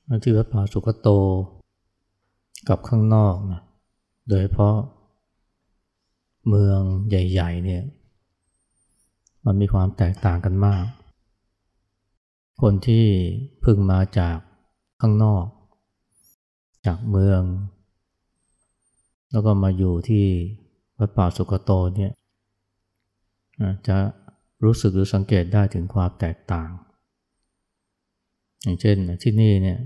ที่วัดป่าสุกโตกับข้างนอกนะโดยเฉพาะเมืองใหญ่ๆเนี่ยมันมีความแตกต่างกันมากคนที่เพิ่งมาจากข้างนอกจากเมืองแล้วก็มาอยู่ที่วัดป่าสุกโตเนี่ยจะรู้สึกหรือสังเกตได้ถึงความแตกต่างอย่างเช่นที่นี่เนี่ย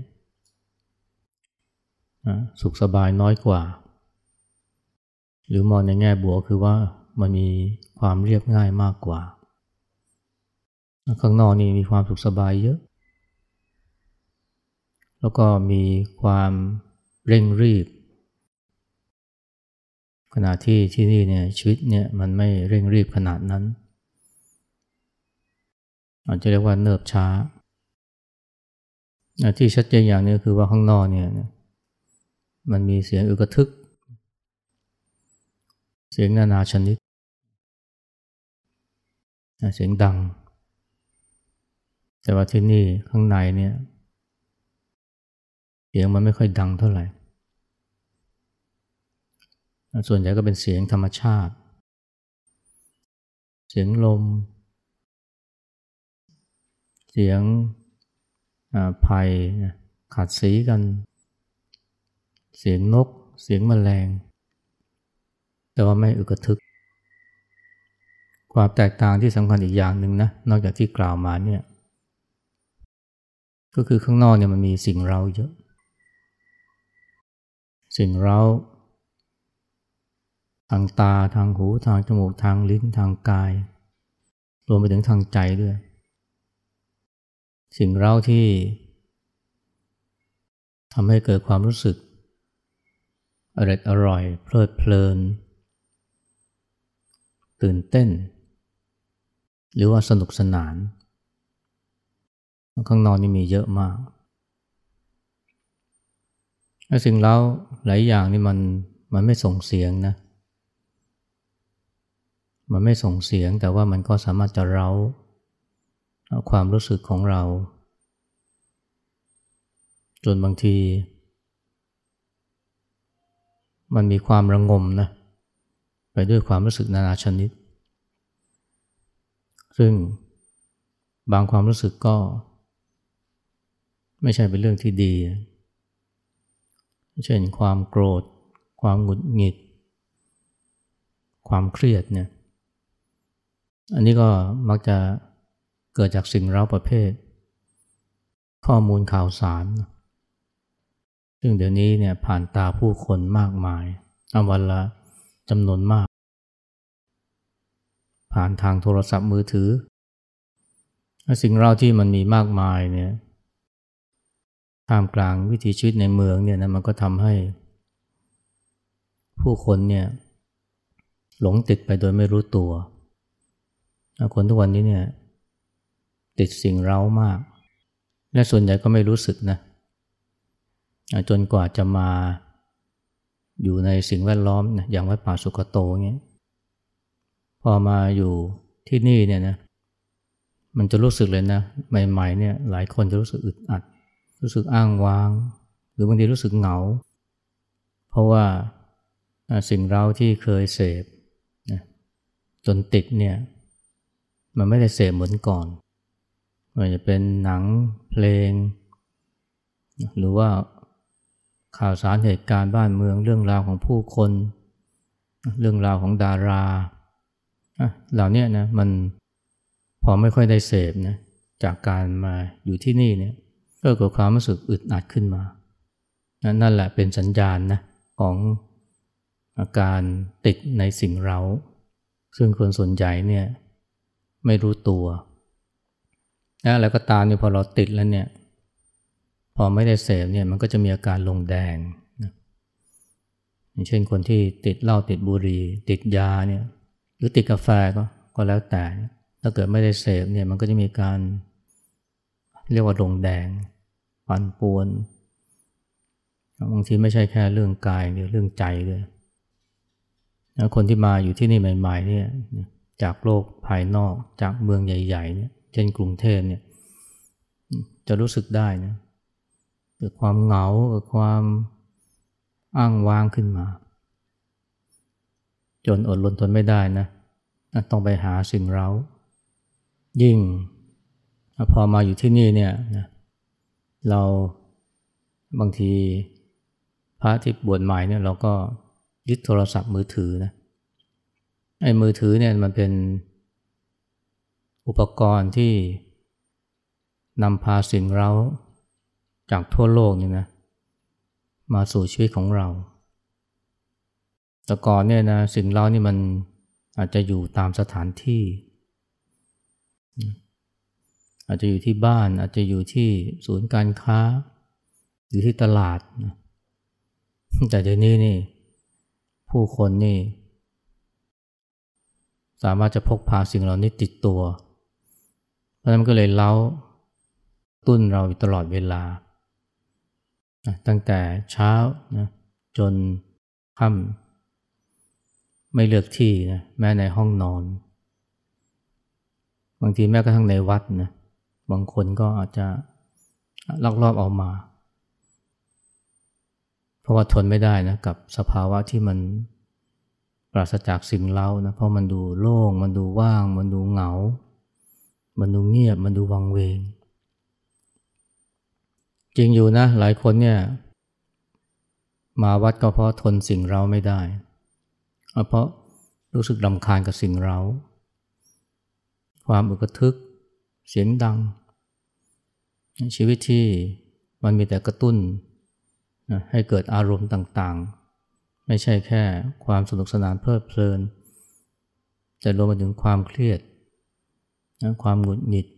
สุขสบายน้อยกว่าหรือมองในแง่บวกคือว่ามันมีความเรียบง่ายมากกว่าข้างนอกนี่มีความสุขสบายเยอะแล้วก็มีความเร่งรีบขณะที่ที่นี่เนี่ยชีวิตเนี่ยมันไม่เร่งรีบขนาดนั้นอาจจะเรียกว่าเนิบช้าที่ชัดเจนอย่างนึงคือว่าข้างนอกเนี่ยมันมีเสียงอึกทึกเสียงนานาชนิดเสียงดังแต่ว่าที่นี่ข้างในเนี่ยเสียงมันไม่ค่อยดังเท่าไหร่ส่วนใหญ่ก็เป็นเสียงธรรมชาติเสียงลมเสียงไผ่ขัดสีกันเสียงนกเสียงแมลงแต่ว่าไม่อึกทึกความแตกต่างที่สำคัญอีกอย่างหนึ่งนะนอกจากที่กล่าวมาเนี่ยก็คือข้างนอกเนี่ยมันมีสิ่งเร้าเยอะสิ่งเร้าทางตาทางหูทางจมูกทางลิ้นทางกายรวมไปถึงทางใจด้วยสิ่งเร้าที่ทำให้เกิดความรู้สึกอร่อยเพลิดเพลินตื่นเต้นหรือว่าสนุกสนานข้างนอกนี่มีเยอะมากและสิ่งเร้าหลายอย่างนี่มันไม่ส่งเสียงนะมันไม่ส่งเสียงแต่ว่ามันก็สามารถจะเร้าความรู้สึกของเราจนบางทีมันมีความระงมนะไปด้วยความรู้สึกนานาชนิดซึ่งบางความรู้สึกก็ไม่ใช่เป็นเรื่องที่ดีเช่นความโกรธความหงุดหงิดความเครียดเนี่ยอันนี้ก็มักจะเกิดจากสิ่งเร้าประเภทข้อมูลข่าวสารซึ่งเดี๋ยวนี้เนี่ยผ่านตาผู้คนมากมายวันละจำนวนมากผ่านทางโทรศัพท์มือถือสิ่งเร้าที่มันมีมากมายเนี่ยท่ามกลางวิถีชีวิตในเมืองเนี่ยนะมันก็ทำให้ผู้คนเนี่ยหลงติดไปโดยไม่รู้ตัวคนทุกวันนี้เนี่ยติดสิ่งเร้ามากและส่วนใหญ่ก็ไม่รู้สึกนะจนกว่าจะมาอยู่ในสิ่งแวดล้อมนะอย่างวัดป่าสุกโตเงี้ยพอมาอยู่ที่นี่เนี่ยนะมันจะรู้สึกเลยนะใหม่ๆเนี่ยหลายคนจะรู้สึกอึดอัดรู้สึกอ้างว้างหรือบางทีรู้สึกเหงาเพราะว่าสิ่งเร้าที่เคยเสพนะจนติดเนี่ยมันไม่ได้เสพเหมือนก่อนไม่ว่าจะเป็นหนังเพลงหรือว่าข่าวสารเหตุการณ์บ้านเมืองเรื่องราวของผู้คนเรื่องราวของดาราเหล่านี้นะมันพอไม่ค่อยได้เสพนะจากการมาอยู่ที่นี่เนี่ยก็เกิดความรู้สึกอึดอัดขึ้นมานั่นแหละเป็นสัญญาณนะของอาการติดในสิ่งเร้าซึ่งคนส่วนใหญ่เนี่ยไม่รู้ตัวแล้วก็ตามเนี่ยพอเราติดแล้วเนี่ยพอไม่ได้เสพเนี่ยมันก็จะมีอาการลงแดงนะอย่างเช่นคนที่ติดเหล้าติดบุหรี่ติดยาเนี่ยหรือติดกาแฟก็แล้วแต่ถ้าเกิดไม่ได้เสพเนี่ยมันก็จะมีการเรียกว่าลงแดงปั่นป่วนบางทีไม่ใช่แค่เรื่องกายเรื่องใจด้วยคนที่มาอยู่ที่นี่ใหม่ๆเนี่ยจากโลกภายนอกจากเมืองใหญ่ๆเนี่ยเช่นกรุงเทพเนี่ยจะรู้สึกได้นะกิดความเหงาเกิดความอ้างว้างขึ้นมาจนอดรนทนไม่ได้นะต้องไปหาสิ่งเร้ายิ่งพอมาอยู่ที่นี่เนี่ยนะเราบางทีพระที่บวชใหม่เนี่ยเราก็ยึดโทรศัพท์มือถือนะไอ้มือถือเนี่ยมันเป็นอุปกรณ์ที่นำพาสิ่งเร้าจากทั่วโลกนี่นะมาสู่ชีวิตของเราแต่ก่อนเนี่ยนะสิ่งเร้านี่มันอาจจะอยู่ตามสถานที่อาจจะอยู่ที่บ้านอาจจะอยู่ที่ศูนย์การค้าอยู่ที่ตลาดนะแต่เดี๋ยวนี้นี่ผู้คนนี่สามารถจะพกพาสิ่งเหล่านี้ติดตัวเพราะฉะนั้นมันก็เลยเล้าตุ้นเราอยู่ตลอดเวลาตั้งแต่เช้านะจนค่ำไม่เลือกที่นะแม้ในห้องนอนบางทีแม้กระทั่งในวัดนะบางคนก็อาจจะลักลอบออกมาเพราะว่าทนไม่ได้นะกับสภาวะที่มันปราศจากสิ่งเร้านะเพราะมันดูโล่งมันดูว่างมันดูเหงามันดูเงียบมันดูวังเวงจริงอยู่นะหลายคนเนี่ยมาวัดก็เพราะทนสิ่งเร้าไม่ได้เพราะรู้สึกรำคาญกับสิ่งเร้าความอึกทึกเสียงดังชีวิตที่มันมีแต่กระตุ้นให้เกิดอารมณ์ต่างๆไม่ใช่แค่ความสนุกสนานเพลิดเพลินแต่รวมไปถึงความเครียดความหงุดหงิด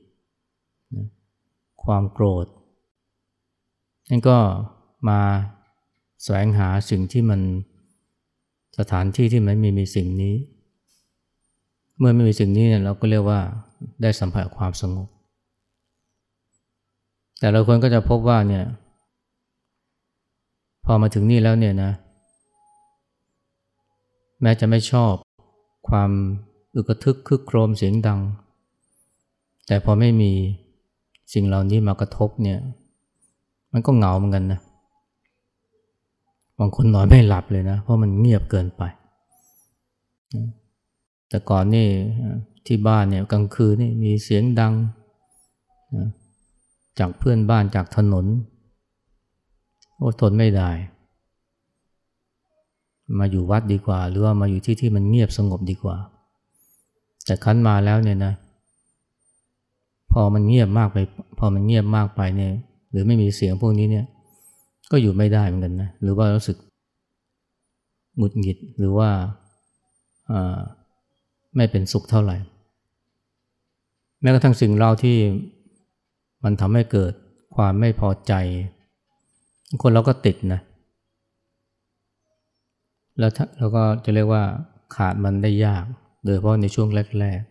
ความโกรธนั่นก็มาแสวงหาสิ่งที่มันสถานที่ที่มันไม่มีสิ่งนี้เมื่อไม่มีสิ่งนี้เนี่ยเราก็เรียกว่าได้สัมผัสความสงบแต่เราคนก็จะพบว่าเนี่ยพอมาถึงนี่แล้วเนี่ยนะแม้จะไม่ชอบความอึกทึกคึกโครมเสียงดังแต่พอไม่มีสิ่งเหล่านี้มากระทบเนี่ยมันก็เหงาเหมือนกันนะบางคนนอนไม่หลับเลยนะเพราะมันเงียบเกินไปแต่ก่อนนี่ที่บ้านเนี่ยกลางคืนนี่มีเสียงดังจากเพื่อนบ้านจากถนนโอ้ทนไม่ได้มาอยู่วัดดีกว่าหรือว่ามาอยู่ที่มันเงียบสงบดีกว่าแต่คั้นมาแล้วเนี่ยนะพอมันเงียบมากไปเนี่ยหรือไม่มีเสียงพวกนี้เนี่ยก็อยู่ไม่ได้เหมือนกันนะหรือว่ารู้สึกหงุดหงิดหรือว่าไม่เป็นสุขเท่าไหร่แม้กระทั่งสิ่งเร้าที่มันทำให้เกิดความไม่พอใจคนเราก็ติดนะแล้วเราก็จะเรียกว่าขาดมันได้ยากโดยเฉพาะในช่วงแรก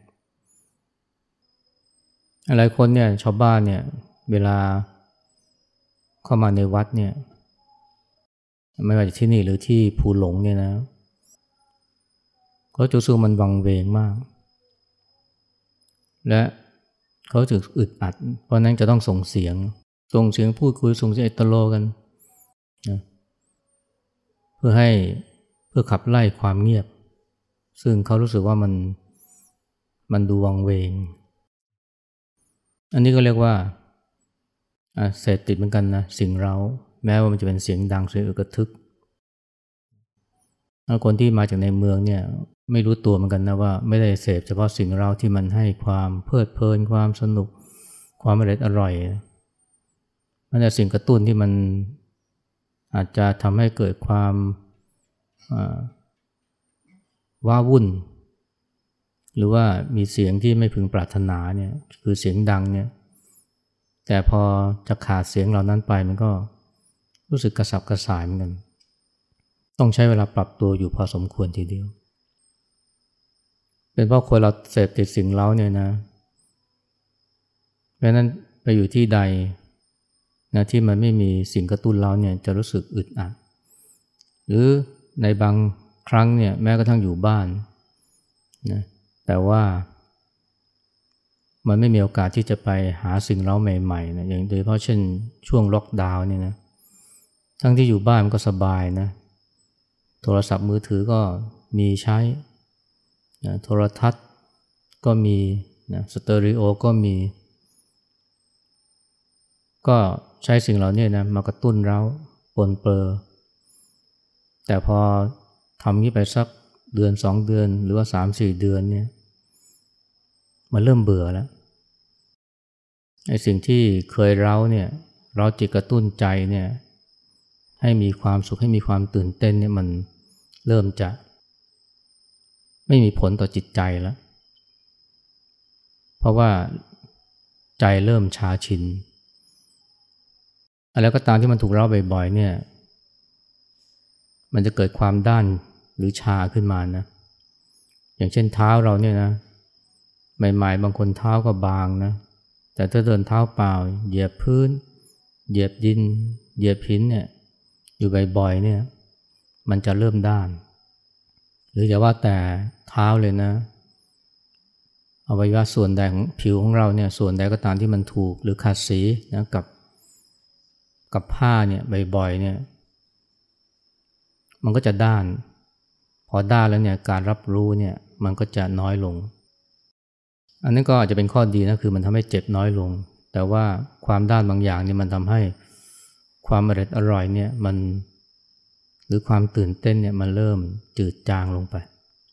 ๆหลายคนเนี่ยชาวบ้านเนี่ยเวลาเข้ามาในวัดเนี่ยไม่ว่าจะที่นี่หรือที่ภูหลงเนี่ยนะเขาจะรู้สึกมันวังเวงมากและเขาจะอึดอัดเพราะนั้นจะต้องส่งเสียงพูดคุยส่งเสียงเอตโลกันนะเพื่อขับไล่ความเงียบซึ่งเขารู้สึกว่ามันดูวังเวงอันนี้ก็เรียกว่าเสพติดเหมือนกันนะสิ่งเร้าแม้ว่ามันจะเป็นเสียงดังเสียงอึกทึกคนที่มาจากในเมืองเนี่ยไม่รู้ตัวเหมือนกันนะว่าไม่ได้เสพเฉพาะสิ่งเร้าที่มันให้ความเพลิดเพลินความสนุกความอร่อยมันแต่สิ่งกระตุ้นที่มันอาจจะทำให้เกิดความว้าวุ่นหรือว่ามีเสียงที่ไม่พึงปรารถนาเนี่ยคือเสียงดังเนี่ยแต่พอจะขาดเสียงเหล่านั้นไปมันก็รู้สึกกระสับกระส่ายเหมือนกันต้องใช้เวลาปรับตัวอยู่พอสมควรทีเดียวเป็นเพราะคนเราเสพติดสิ่งเร้าเนี่ยนะเพราะนั้นไปอยู่ที่ใดนะที่มันไม่มีสิ่งกระตุ้นเราเนี่ยจะรู้สึกอึดอัดหรือในบางครั้งเนี่ยแม้กระทั่งอยู่บ้านนะแต่ว่ามันไม่มีโอกาสที่จะไปหาสิ่งเร้าใหม่ๆนะอย่างโดยเฉพาะเช่นช่วงล็อกดาวน์เนี่ยนะทั้งที่อยู่บ้านมันก็สบายนะโทรศัพท์มือถือก็มีใช้นะโทรทัศน์ก็มีนะสเตอริโอก็มีก็ใช้สิ่งเหล่านี้นะมากระตุ้นเราปนเปื้อแต่พอทำนี้ไปสักเดือน2 เดือนหรือว่า3-4 เดือนเนี่ยมันเริ่มเบื่อแล้วไอ้สิ่งที่เคยเราจิตกระตุ้นใจเนี่ยให้มีความสุขให้มีความตื่นเต้นเนี่ยมันเริ่มจะไม่มีผลต่อจิตใจแล้วเพราะว่าใจเริ่มชาชินอะไรก็ตามที่มันถูกเร้าบ่อยๆเนี่ยมันจะเกิดความด้านหรือชาขึ้นมานะอย่างเช่นเท้าเราเนี่ยนะใหม่ๆบางคนเท้าก็บางนะแต่ถ้าเดินเท้าเปล่าเหยียบพื้นเหยียบดินเหยียบหินเนี่ยอยู่บ่อยๆเนี่ยมันจะเริ่มด้านหรืออย่าว่าแต่เท้าเลยนะอวัยวะส่วนใดของผิวของเราเนี่ยส่วนใดก็ตามที่มันถูกหรือขัดสีนะกับผ้าเนี่ยบ่อยๆเนี่ยมันก็จะด้านพอด้านแล้วเนี่ยการรับรู้เนี่ยมันก็จะน้อยลงอันนั้นก็อาจจะเป็นข้อดีนะคือมันทำให้เจ็บน้อยลงแต่ว่าความด้านบางอย่างเนี่ยมันทำให้ความอร่อยเนี่ยมันหรือความตื่นเต้นเนี่ยมันเริ่มจืดจางลงไป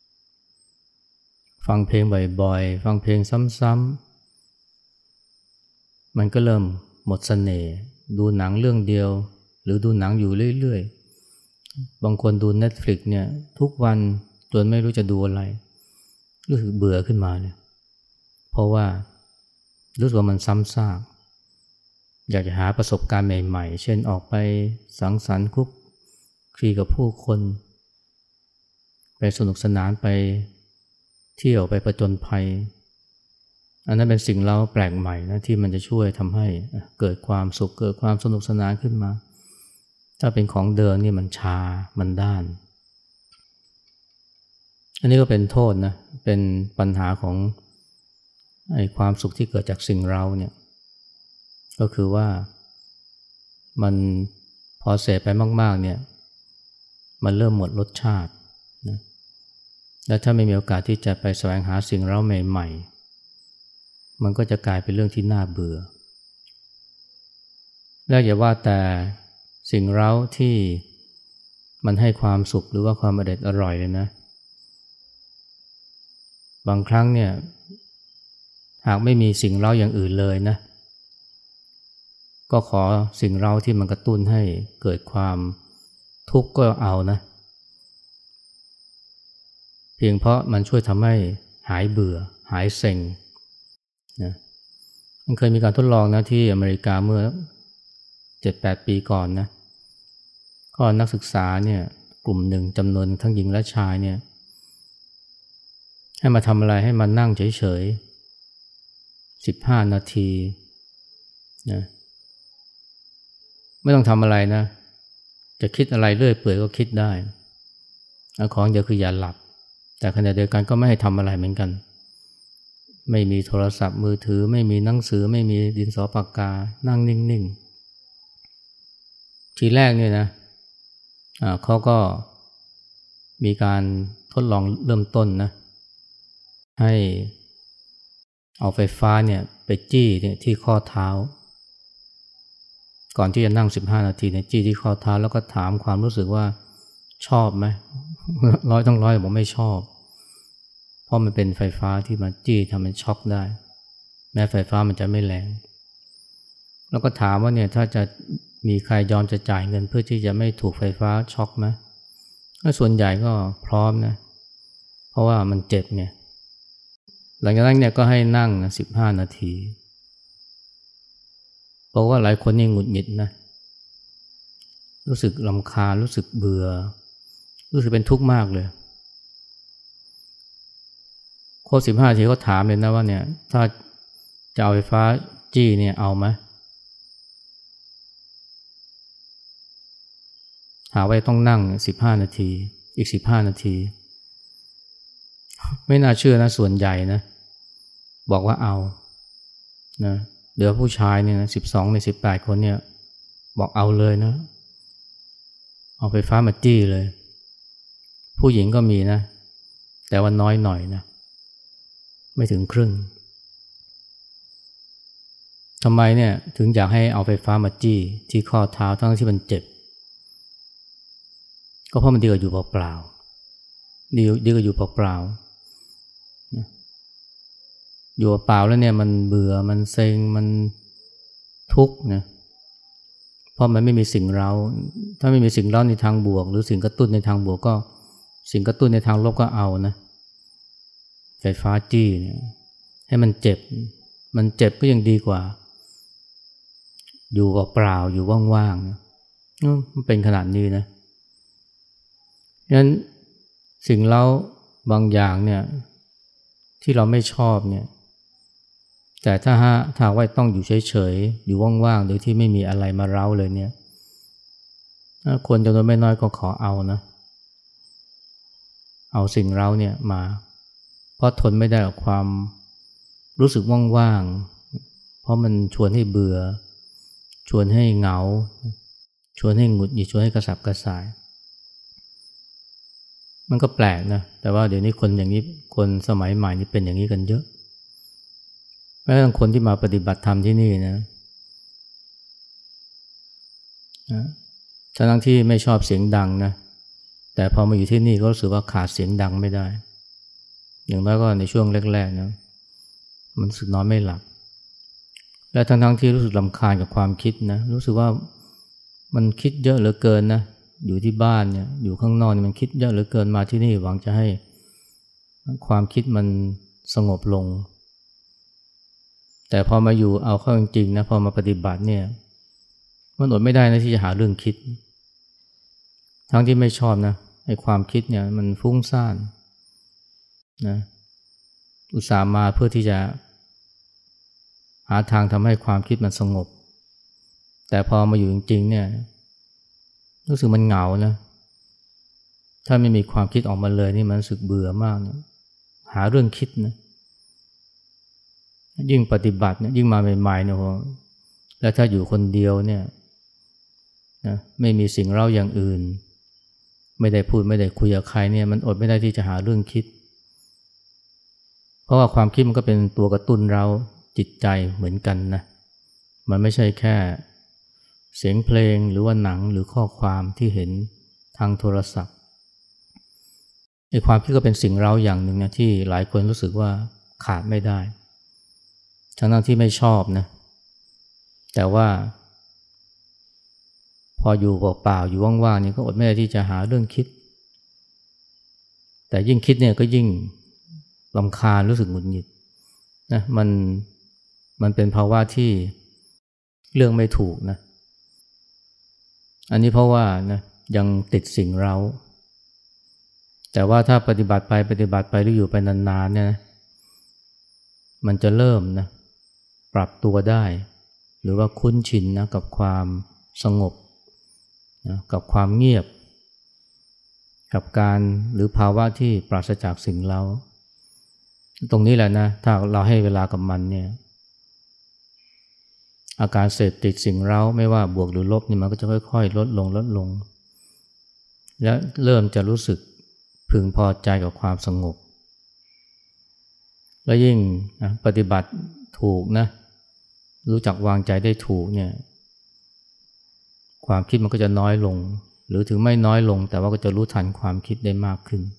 ฟังเพลงบ่อยๆฟังเพลงซ้ำๆมันก็เริ่มหมดเสน่ห์ดูหนังเรื่องเดียวหรือดูหนังอยู่เรื่อยๆบางคนดู Netflix เนี่ยทุกวันจนไม่รู้จะดูอะไรรู้สึกเบื่อขึ้นมาเนี่ยเพราะว่ารู้สึกว่ามันซ้ำซากอยากจะหาประสบการณ์ใหม่ๆเช่นออกไปสังสรรค์คุกคีกับผู้คนไปสนุกสนานไปเที่ยวไปผจญภัยอันนั้นเป็นสิ่งเร้าแปลกใหม่นะที่มันจะช่วยทำให้เกิดความสุขเกิดความสนุกสนานขึ้นมาถ้าเป็นของเดิมนี่มันชามันด้านอันนี้ก็เป็นโทษนะเป็นปัญหาของไอ้ความสุขที่เกิดจากสิ่งเร้าเนี่ยก็คือว่ามันพอเสพไปมากๆเนี่ยมันเริ่มหมดรสชาตินะและถ้าไม่มีโอกาสที่จะไปแสวงหาสิ่งเร้าใหม่ๆมันก็จะกลายเป็นเรื่องที่น่าเบื่อและอย่าว่าแต่สิ่งเร้าที่มันให้ความสุขหรือว่าความอร่อยเลยนะบางครั้งเนี่ยหากไม่มีสิ่งเร้าอย่างอื่นเลยนะก็ขอสิ่งเร้าที่มันกระตุ้นให้เกิดความทุกข์ก็เอานะเพียงเพราะมันช่วยทำให้หายเบื่อหายเซ็งนะมันเคยมีการทดลองนะที่อเมริกาเมื่อ 7-8 ปีก่อนนะก็นักศึกษาเนี่ยกลุ่มหนึ่งจำนวนทั้งหญิงและชายเนี่ยให้มาทำอะไรให้มานั่งเฉยๆ15 นาทีนะไม่ต้องทำอะไรนะจะคิดอะไรเรื่อยเปื่อยก็คิดได้ของเดียวคืออย่าหลับแต่ขณะเดียวกันก็ไม่ให้ทำอะไรเหมือนกันไม่มีโทรศัพท์มือถือไม่มีหนังสือไม่มีดินสอปากกานั่งนิ่งๆทีแรกเนี่ยนะเขาก็มีการทดลองเริ่มต้นนะให้เอาไฟฟ้าเนี่ยไปจี้เนี่ยที่ข้อเท้าก่อนที่จะนั่ง15 นาทีเนี่ยจี้ที่ข้อเท้าแล้วก็ถามความรู้สึกว่าชอบไหม100 บอกไม่ชอบเพราะมันเป็นไฟฟ้าที่มันจี้ทำให้ช็อกได้แม้ไฟฟ้ามันจะไม่แรงแล้วก็ถามว่าเนี่ยถ้าจะมีใครยอมจะจ่ายเงินเพื่อที่จะไม่ถูกไฟฟ้าช็อกไหมส่วนใหญ่ก็พร้อมนะเพราะว่ามันเจ็บไงหลังจากนั้นเนี่ยก็ให้นั่ง15 นาทีเพราะว่าหลายคนนี่หงุดหงิดนะรู้สึกรำคาญรู้สึกเบื่อรู้สึกเป็นทุกข์มากเลยครบ15 นาทีก็ถามเลยนะว่าเนี่ยถ้าจะเอาไฟฟ้าจี้เนี่ยเอาไหมหาไว้ต้องนั่ง15 นาทีอีก15 นาทีไม่น่าเชื่อนะส่วนใหญ่นะบอกว่าเอานะเหลือผู้ชายเนี่ยนะ12 ใน 18 คนเนี่ยบอกเอาเลยนะเอาไฟฟ้ามาจี้เลยผู้หญิงก็มีนะแต่ว่าน้อยหน่อยนะไม่ถึงครึ่งทำไมเนี่ยถึงอยากให้เอาไฟฟ้ามาจี้ที่ข้อเท้าทั้งที่มันเจ็บก็เพราะมันดีกว่าอยู่เปล่าๆดีกว่าอยู่เปล่าๆนะอยู่เปล่าแล้วเนี่ยมันเบื่อมันเซ็งมันทุกข์นะเพราะมันไม่มีสิ่งเร้าถ้าไม่มีสิ่งเร้าในทางบวกหรือสิ่งกระตุ้นในทางบวกก็สิ่งกระตุ้นในทางลบก็เอานะไฟฟ้าจี้เนี่ยให้มันเจ็บก็ยังดีกว่าอยู่เปล่าอยู่ว่างๆนะมันเป็นขนาดนี้นะฉะนั้นสิ่งเร้าบางอย่างเนี่ยที่เราไม่ชอบเนี่ยแต่ถ้าว่าต้องอยู่เฉยๆอยู่ว่างๆโดยที่ไม่มีอะไรมาเร้าเลยเนี่ยคนจำนวนไม่น้อยก็ขอเอานะเอาสิ่งเร้าเนี่ยมาเพราะทนไม่ได้กับความรู้สึกว่างๆเพราะมันชวนให้เบื่อชวนให้เหงาชวนให้หงุดหงิดชวนให้กระสับกระส่ายมันก็แปลกนะแต่ว่าเดี๋ยวนี้คนอย่างนี้คนสมัยใหม่นี่เป็นอย่างนี้กันเยอะแม้แต่คนที่มาปฏิบัติธรรมที่นี่นะทั้งที่ไม่ชอบเสียงดังนะแต่พอมาอยู่ที่นี่ก็รู้สึกว่าขาดเสียงดังไม่ได้อย่างน้อยก็ในช่วงแรกๆนะมันรู้สึกนอนไม่หลับและทั้งที่รู้สึกรำคาญกับความคิดนะรู้สึกว่ามันคิดเยอะเหลือเกินนะอยู่ที่บ้านเนี่ยอยู่ข้างนอกเนี่ยมันคิดเยอะเหลือเกินมาที่นี่หวังจะให้ความคิดมันสงบลงแต่พอมาอยู่เอาเข้าจริงๆนะพอมาปฏิบัติเนี่ยมันอดไม่ได้นะที่จะหาเรื่องคิดทั้งที่ไม่ชอบนะไอ้ความคิดเนี่ยมันฟุ้งซ่านนะอุตส่าห์มาเพื่อที่จะหาทางทำให้ความคิดมันสงบแต่พอมาอยู่จริงๆเนี่ยรู้สึกมันเหงานะถ้าไม่มีความคิดออกมาเลยนี่มันรู้สึกเบื่อมากนะหาเรื่องคิดนะยิ่งปฏิบัติเนี่ยยิ่งมาใหม่ๆเนี่ยแล้วถ้าอยู่คนเดียวเนี่ยนะไม่มีสิ่งเร้าอย่างอื่นไม่ได้พูดไม่ได้คุยกับใครเนี่ยมันอดไม่ได้ที่จะหาเรื่องคิดเพราะว่าความคิดมันก็เป็นตัวกระตุ้นเราจิตใจเหมือนกันนะมันไม่ใช่แค่เสียงเพลงหรือว่าหนังหรือข้อความที่เห็นทางโทรศัพท์ไอ้ความคิดก็เป็นสิ่งเร้าอย่างหนึ่งนะที่หลายคนรู้สึกว่าขาดไม่ได้ทั้งที่ไม่ชอบนะแต่ว่าพออยู่เปล่าๆอยู่ว่างๆนี่ก็อดไม่ได้ที่จะหาเรื่องคิดแต่ยิ่งคิดเนี่ยก็ยิ่งรำคาญรู้สึกหงุดหงิดนะมันเป็นภาวะที่เรื่องไม่ถูกนะอันนี้เพราะว่านะยังติดสิ่งเร้าแต่ว่าถ้าปฏิบัติไปหรืออยู่ไปนานๆเนี่ยนะมันจะเริ่มนะปรับตัวได้หรือว่าคุ้นชินนะกับความสงบนะกับความเงียบกับการหรือภาวะที่ปราศจากสิ่งเร้าตรงนี้แหละนะถ้าเราให้เวลากับมันเนี่ยอาการเสพติดสิ่งเร้าไม่ว่าบวกหรือลบนี่มันก็จะค่อยๆลดลงและเริ่มจะรู้สึกพึงพอใจกับความสงบและยิ่งนะปฏิบัติถูกนะรู้จักวางใจได้ถูกเนี่ยความคิดมันก็จะน้อยลงหรือถึงไม่น้อยลงแต่ว่าก็จะรู้ทันความคิดได้มากขึ้น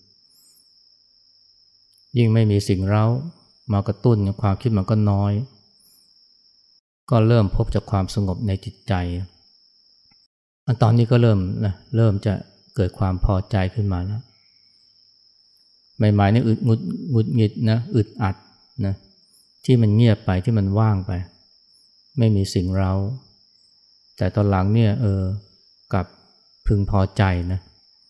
ยิ่งไม่มีสิ่งเร้ามากระตุ้นความคิดมันก็น้อยก็เริ่มพบจากความสงบในจิตใจตอนนี้ก็เริ่มจะเกิดความพอใจขึ้นมาแล้วใหม่ๆนี่หงุดหงิดนะอึดอัดนะที่มันเงียบไปที่มันว่างไปไม่มีสิ่งเร้าแต่ตอนหลังเนี่ยกลับพึงพอใจนะ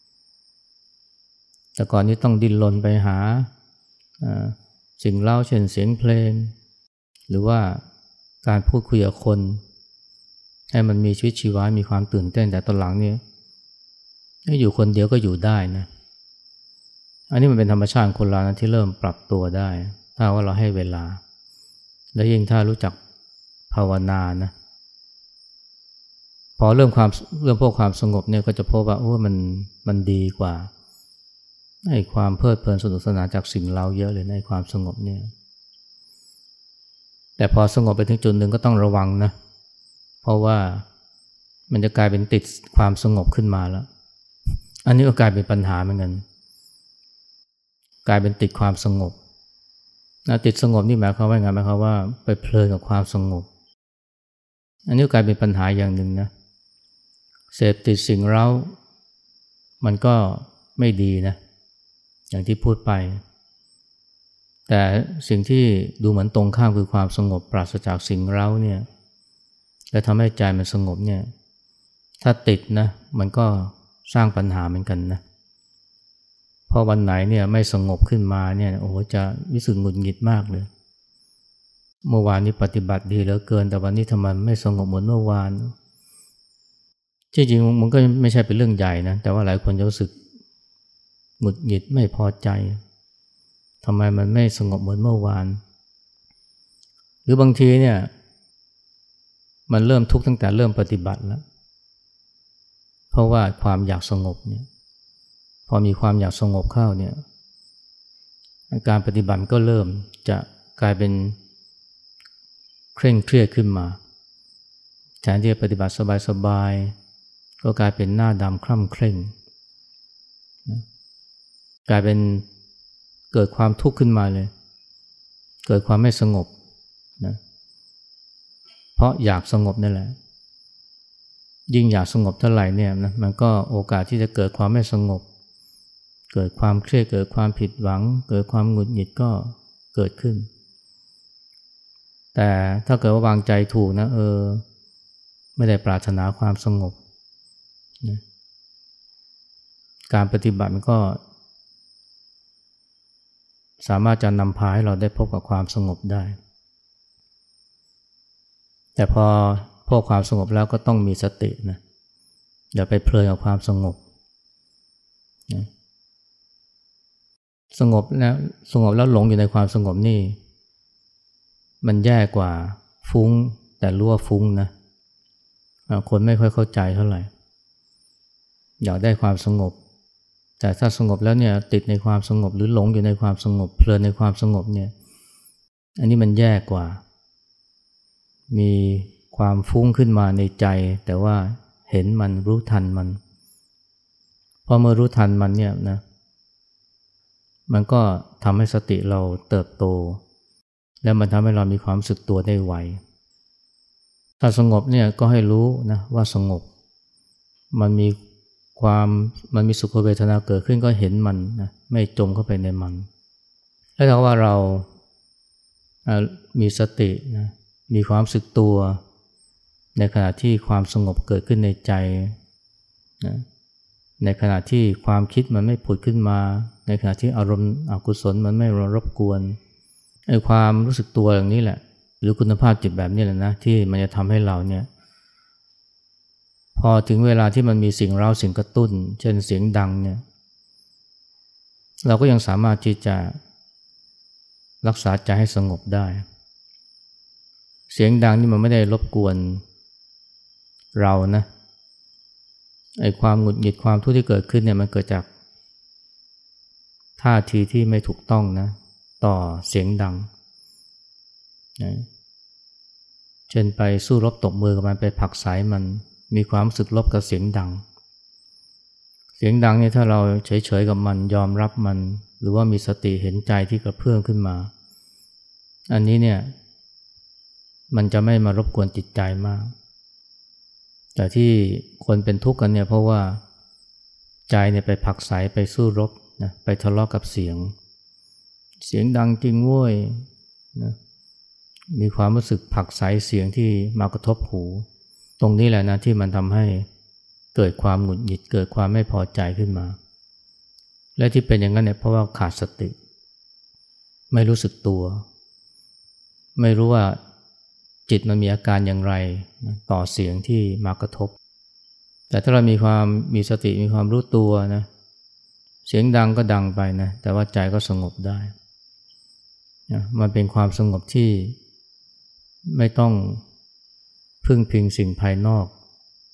แต่ก่อนนี้ต้องดิ้นรนไปหาสิ่งเร้าเช่นเสียงเพลงหรือว่าการพูดคุยกับคนให้มันมีชีวิตชีวามีความตื่นเต้นแต่ตอนหลังเนี่ยอยู่คนเดียวก็อยู่ได้นะอันนี้มันเป็นธรรมชาติคนเรานะที่เริ่มปรับตัวได้ถ้าว่าเราให้เวลาและยิ่งถ้ารู้จักภาวนานะพพอเริ่มพบความสงบเนี่ยก็จะพบว่าโอ้มันดีกว่าไอ้ความเพลิดเพลินสนุกสนานจากสิ่งเร้าเยอะเลยในความสงบเนี่ยแต่พอสงบไปถึงจุดหนึ่งก็ต้องระวังนะเพราะว่ามันจะกลายเป็นติดความสงบขึ้นมาแล้วอันนี้ก็กลายเป็นปัญหาเหมือนกันกลายเป็นติดความสงบนะติดสงบนี่หมายความว่าไงหมายความว่าไปเพลินกับความสงบอันนี้ก็กลายเป็นปัญหาอย่างหนึ่งนะเสพติดสิ่งเร้ามันก็ไม่ดีนะอย่างที่พูดไปแต่สิ่งที่ดูเหมือนตรงข้ามคือความสงบปราศจากสิ่งเร้าเนี่ยและทำให้ใจมันสงบเนี่ยถ้าติดนะมันก็สร้างปัญหาเหมือนกันนะพอวันไหนเนี่ยไม่สงบขึ้นมาเนี่ยโอ้โหจะรู้สึกหงุดหงิดมากเลยเมื่อวานนี้ปฏิบัติดีเหลือเกินแต่วันนี้ทำไมไม่สงบเหมือนเมื่อวานจริงๆมันก็ไม่ใช่เป็นเรื่องใหญ่นะแต่ว่าหลายคนจะรู้สึกหงุดหงิดไม่พอใจทำไมมันไม่สงบเหมือนเมื่อวานหรือบางทีเนี่ยมันเริ่มทุกข์ตั้งแต่เริ่มปฏิบัติแล้วเพราะว่าความอยากสงบเนี่ยพอมีความอยากสงบเข้าเนี่ยการปฏิบัติก็เริ่มจะกลายเป็นเคร่งเครียดขึ้นมาแทนที่จะปฏิบัติสบายๆก็กลายเป็นหน้าดำคร่ำเคร่งกลายเป็นเกิดความทุกข์ขึ้นมาเลยเกิดความไม่สงบนะเพราะอยากสงบนั่นแหละยิ่งอยากสงบเท่าไหร่เนี่ยนะมันก็โอกาสที่จะเกิดความไม่สงบเกิดความเครียดเกิดความผิดหวังเกิดความหงุดหงิดก็เกิดขึ้นแต่ถ้าเกิดว่าวางใจถูกนะไม่ได้ปรารถนาความสงบนะการปฏิบัติมันก็สามารถจะนำพาให้เราได้พบกับความสงบได้แต่พอพบความสงบแล้วก็ต้องมีสตินะอย่าไปเพลินกับความสงบนะสงบแล้วหลงอยู่ในความสงบนี่มันแย่กว่าฟุ้งแต่รู้ว่าฟุ้งนะคนไม่ค่อยเข้าใจเท่าไหร่อยากได้ความสงบแต่ถ้าสงบแล้วเนี่ยติดในความสงบหรือหลงอยู่ในความสงบเพลินในความสงบเนี่ยอันนี้มันแย่กว่ามีความฟุ้งขึ้นมาในใจแต่ว่าเห็นมันรู้ทันมันพอเมื่อรู้ทันมันเนี่ยนะมันก็ทำให้สติเราเติบโตและมันทำให้เรามีความรู้สึกตัวได้ไวถ้าสงบเนี่ยก็ให้รู้นะว่าสงบมันมีสุขเวทนาเกิดขึ้นก็เห็นมันนะไม่จมเข้าไปในมันแล้วถ้าว่าเรามีสตินะมีความรู้สึกตัวในขณะที่ความสงบเกิดขึ้นในใจนะในขณะที่ความคิดมันไม่ผุดขึ้นมาในขณะที่อารมณ์อกุศลมันไม่รบกวนไอ้ความรู้สึกตัวอย่างนี้แหละหรือคุณภาพจิตแบบนี้แหละนะที่มันจะทำให้เราเนี่ยพอถึงเวลาที่มันมีสิ่งเร้าสิ่งกระตุ้นเช่นเสียงดังเนี่ยเราก็ยังสามารถที่จะรักษาใจให้สงบได้เสียงดังนี่มันไม่ได้รบกวนเรานะไอ้ความหงุดหงิดความทุกข์ที่เกิดขึ้นเนี่ยมันเกิดจากท่าทีที่ไม่ถูกต้องนะต่อเสียงดังนะเช่นไปสู้รบตบมือกับมันไปผลักไสมันมีความรู้สึกลบกับเสียงดังเนี่ยถ้าเราเฉยๆกับมันยอมรับมันหรือว่ามีสติเห็นใจที่กระเพื่อมขึ้นมาอันนี้เนี่ยมันจะไม่มารบกวนจิตใจมากแต่ที่คนเป็นทุกข์กันเนี่ยเพราะว่าใจเนี่ยไปผลักไสไปสู้รบนะไปทะเลาะกับเสียงดังจริงเว้ยนะมีความรู้สึกผลักไสเสียงที่มากระทบหูตรงนี้แหละนะที่มันทำให้เกิดความหงุดหงิดเกิดความไม่พอใจขึ้นมาและที่เป็นอย่างนั้นเนี่ยเพราะว่าขาดสติไม่รู้สึกตัวไม่รู้ว่าจิตมันมีอาการอย่างไรต่อเสียงที่มากระทบแต่ถ้าเรามีสติมีความรู้ตัวนะเสียงดังก็ดังไปนะแต่ว่าใจก็สงบได้นะมันเป็นความสงบที่ไม่ต้องพึ่งพิงสิ่งภายนอก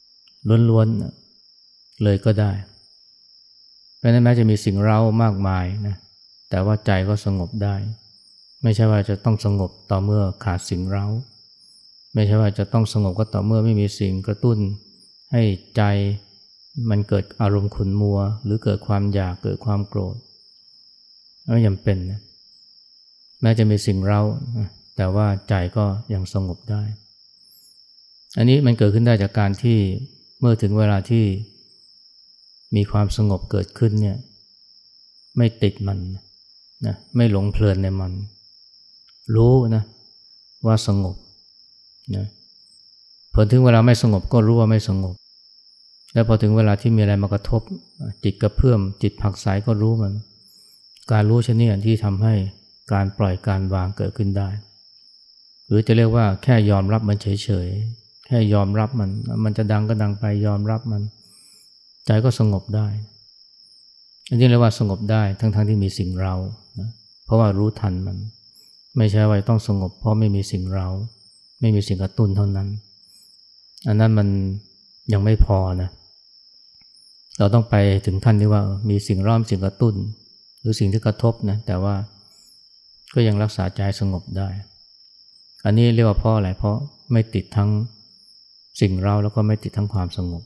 ล้วนๆเลยก็ได้เพราะนั้นแม้จะมีสิ่งเร้ามากมายนะแต่ว่าใจก็สงบได้ไม่ใช่ว่าจะต้องสงบต่อเมื่อขาดสิ่งเร้าไม่ใช่ว่าจะต้องสงบก็ต่อเมื่อไม่มีสิ่งกระตุ้นให้ใจมันเกิดอารมณ์ขุ่นมัวหรือเกิดความอยากเกิดความโกรธไม่จำเป็นนะแม้จะมีสิ่งเร้าแต่ว่าใจก็ยังสงบได้อันนี้มันเกิดขึ้นได้จากการที่เมื่อถึงเวลาที่มีความสงบเกิดขึ้นเนี่ยไม่ติดมันนะไม่หลงเพลินในมันรู้นะว่าสงบนะพอถึงเวลาไม่สงบก็รู้ว่าไม่สงบแล้วพอถึงเวลาที่มีอะไรมากระทบจิตกระเพื่อมจิตผักใสก็รู้มันการรู้ชนิดที่ทำให้การปล่อยการวางเกิดขึ้นได้หรือจะเรียกว่าแค่ยอมรับมันเฉยๆแค่ยอมรับมันจะดังก็ดังไปยอมรับมันใจก็สงบได้อันนี้เรียกว่าสงบได้ทั้งที่มีสิ่งเรานะเพราะว่ารู้ทันมันไม่ใช่ว่าต้องสงบเพราะไม่มีสิ่งเราไม่มีสิ่งกระตุ้นเท่านั้นอันนั้นมันยังไม่พอนะเราต้องไปถึงขั้นที่ว่ามีสิ่งเร้าสิ่งกระตุ้นหรือสิ่งที่กระทบนะแต่ว่าก็ยังรักษาใจสงบได้อันนี้เรียกว่าเพราะอะไรเพราะไม่ติดทั้งสิ่งเร้าแล้วก็ไม่ติดทั้งความสงบ